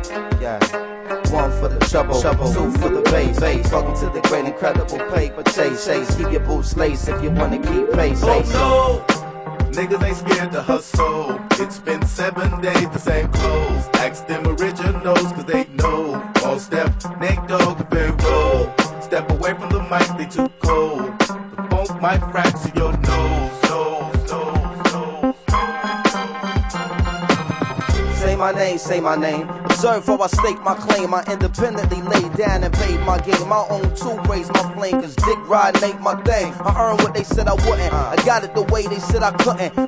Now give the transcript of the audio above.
Yeah. One for the trouble, two for the bass. Welcome to the great incredible paper chase. Keep your boots laced if you wanna keep pace. Oh no! Niggas ain't scared to hustle. It's been 7 days, the same clothes. Ask them originals, cause they know. All step, Nate Dogg, very roll. Step away from the mic, they too cold. The funk might fracture your nose. Say my name. Observe how I stake my claim. I independently laid down and paid my game. My own two raised my flame, cause dick riding ain't my thing. I earned what they said I wouldn't. I got it the way they said I couldn't.